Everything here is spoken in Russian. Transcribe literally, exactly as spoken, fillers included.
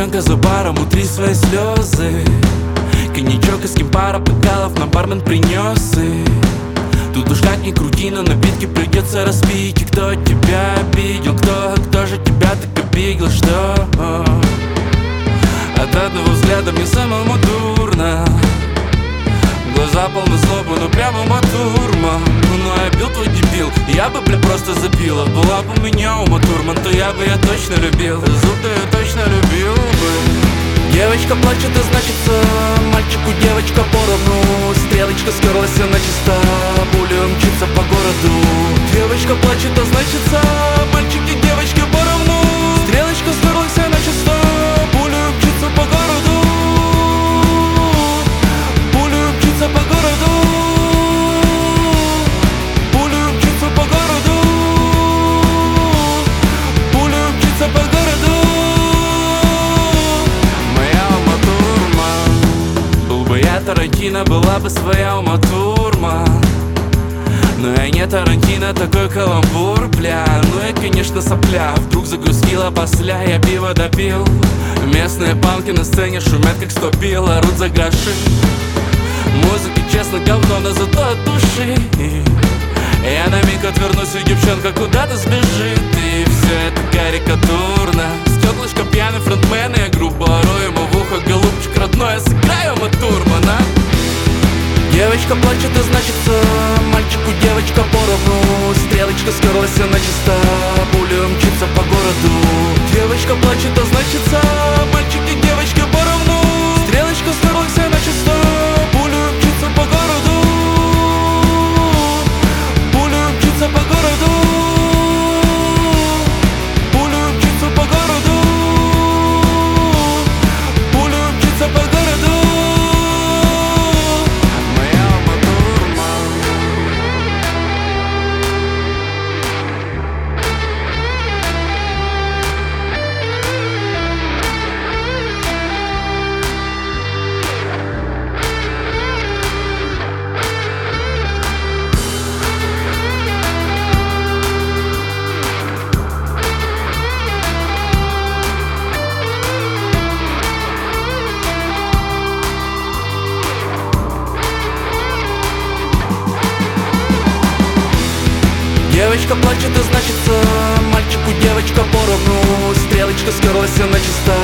девчонка за баром, утри свои слезы. Коньячок из кимпара, бокалов нам бармен принес. И тут уж как ни крути, но напитки придется распить. И кто тебя обидел, кто, кто же тебя так обидел, что от одного взгляда мне самому дурно. Глаза полны злобы, ну прямо матурма. Ну я бил твой дебил, я бы, бля, просто забила. Была бы у меня ума турман, то я бы, я точно любил. Зуб-то я точно любил бы. Девочка плачет, и значится мальчику девочка поровну. Стрелочка скерлась, она чиста, пуля мчится по городу. Девочка плачет, а значится мальчики девочки поровну. Стрелочка скерлась, она чиста, пуля мчится по городу. Пуля мчится по городу. Пуля мчится по городу. Пуля мчится по городу. Я Тарантино, была бы своя Ума Турман. Но я не Тарантино, такой каламбур, бля. Ну я, конечно, сопля, вдруг загрузила посля. Я пиво допил. Местные панки на сцене шумят, как сто пил, орут за гроши. Музыка, честно, говно, но зато от души. Я на миг отвернусь, и девчонка куда-то сбежит. И все это карикатурно. Стеклышко пьяный фронтмен, и я грубо ору ему в ухо: голубчик родной, я сыграю Матурмана. Девочка плачет, и значится мальчику девочка поровну. Стрелочка скерлась, она чиста, пуля мчится по городу. Девочка плачет, а значится мальчики девочки поровну. Стрелочка скерлась, она чиста, пуля мчится по городу. Пуля мчится по городу. Пуля мчится по городу. Пуля мчится по городу. Моя Матурман. Девочка плачет, и значится мальчику девочка поровну. Стрелочка скерлась, она чиста,